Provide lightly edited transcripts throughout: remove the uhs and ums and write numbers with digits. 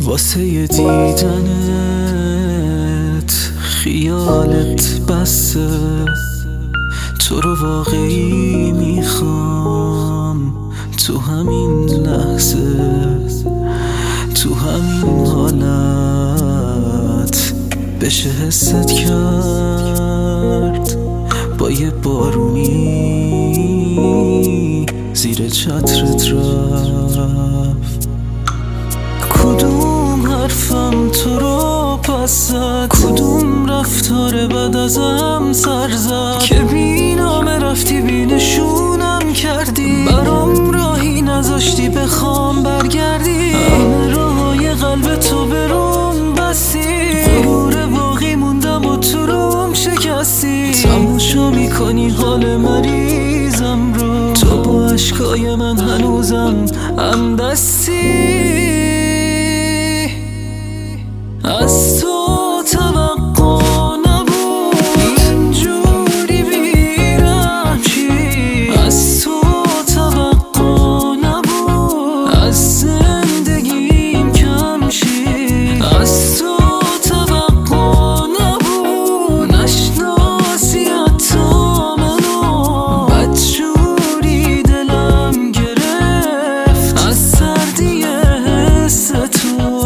واسه دیدنت خیالت بسه، تو رو واقعی میخوام تو همین لحظه، تو همین حالت بشه حست کرد با یه بارونی زیر چترت رفت. کدوم حرفم تو رو پس زد، کدوم رفتار بد ازم سر زد که بی نامه رفتی بی نشونم کردی، برام راهی نذاشتی بخوام برگردی، همه راههای قلب تو بروم بستی، غرور باقی موندم و تو روم شکستی، تماشا میکنی حال مریضم رو، تو با عشقای من هنوزم همدستی. از تو توقع نبود اینجوری بیرم چی، از تو توقع نبود از زندگیم کم شی، از تو توقع نبود نشناسی حتی منو، بدجوری دلم گرفت از سردی حس تو.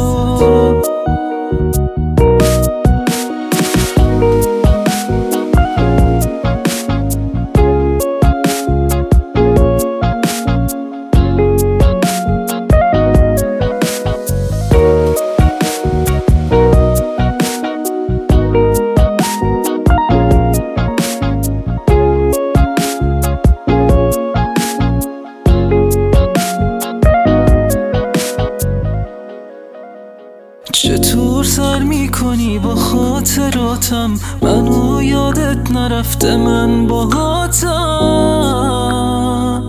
چطور سر میکنی با خاطراتم، منو یادت نرفته من باهاتم،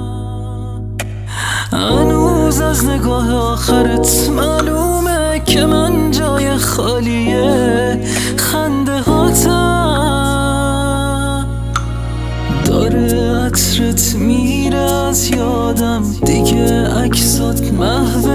هنوز از نگاه آخرت معلومه که من جای خالیه خنده هاتم، داره عطرت میره از یادم دیگه عکسات محو